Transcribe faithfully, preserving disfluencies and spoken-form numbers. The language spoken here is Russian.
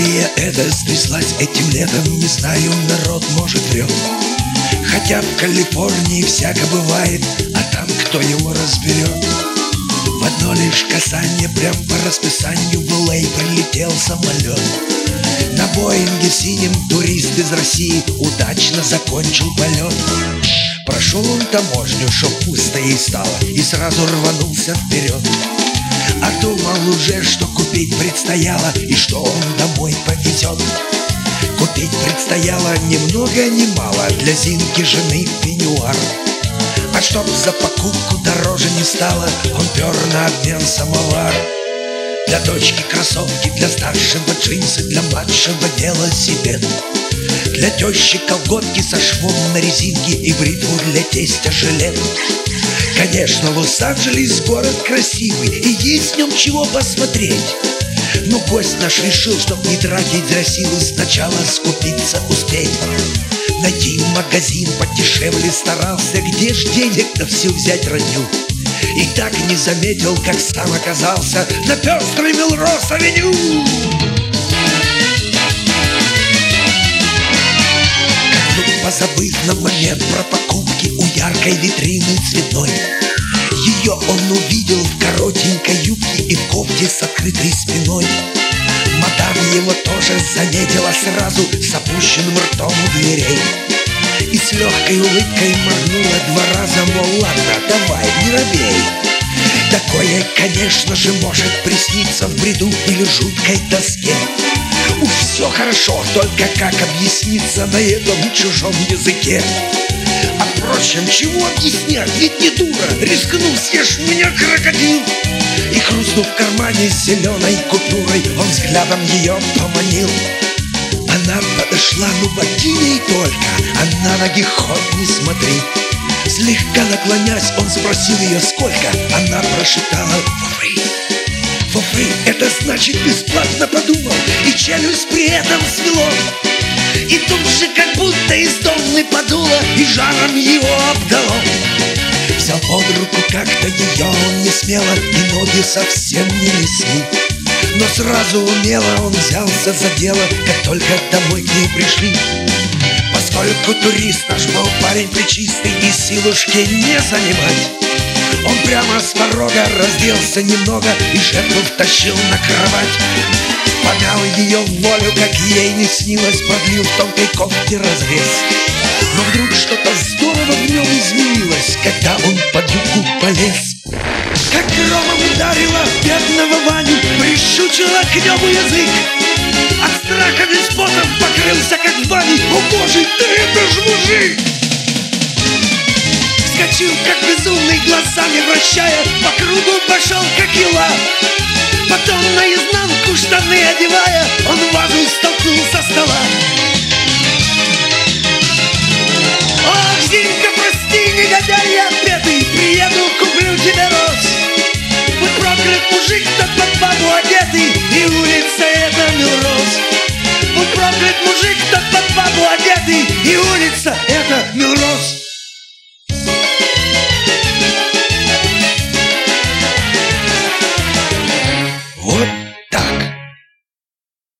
Авария эта стряслась этим летом, не знаю, народ, может, врет. Хотя в Калифорнии всяко бывает, а там кто его разберет. В одно лишь касание, прям по расписанию, в Л А прилетел самолет. На Боинге синем турист из России удачно закончил полет. Прошел он таможню, чтоб пусто ей стало, и сразу рванулся вперед. А думал уже, что купить предстояло, и что он домой повезет. Купить предстояло ни много ни мало, для Зинки жены пеньюар. А чтоб за покупку дороже не стало, он пер на обмен самовар. Для дочки кроссовки, для старшего джинсы, для младшего велосипед. Для тещи колготки со швом на резинке и бритву для тестя жилет. Конечно, Лос-Анджелес город красивый, и есть в нем чего посмотреть. Но гость наш решил, чтоб не тратить зря силы, сначала скупиться успеть. Найти магазин подешевле старался, где ж денег-то всю взять родню. И так не заметил, как сам оказался на пестрой Мелроуз-авеню. Как вдруг, позабыв на момент про покупки у яркой витрины цветной, ее он увидел в коротенькой юбке и в кофте с открытой спиной. Мадам его тоже заметила сразу с опущенным ртом у дверей и с легкой улыбкой моргнула два раза, мол, ладно, давай, не робей. Такое, конечно же, может присниться в бреду или жуткой тоске. Уж все хорошо, только как объясниться на этом чужом языке? А впрочем, чего объяснять, ведь не дура, рискнул, съешь меня, крокодил. И хрустнув в кармане зеленой купюрой, он взглядом ее поманил. Она подошла, ну богиней только, а на ноги ход не смотри. Слегка наклонясь, он спросил ее, сколько. Она прошептала: for free. For free, это значит бесплатно, подумал, и челюсть при этом свело. И тут же как будто из тонны подуло, и жаром его обдало. Взял под руку как-то ее он не смело, и ноги совсем не несли. Но сразу умело он взялся за дело, как только домой к ней пришли. Поскольку турист наш был парень пречистый и силушки не занимать, он прямо с порога разделся немного и жертву втащил на кровать. Помял ее в волю, как ей не снилось, продлил в тонкой кофте разрез. Но вдруг что-то здорово в нем изменилось, когда он под юбку полез. Как громом ударила бедного Ваню, прищучила к небу язык. От страха весь потом покрылся, как в бане. О боже, да это ж мужик! Вскочил, как безумный, глазами вращая, по кругу пошел, как ела. Потом наизнанку штаны одевая,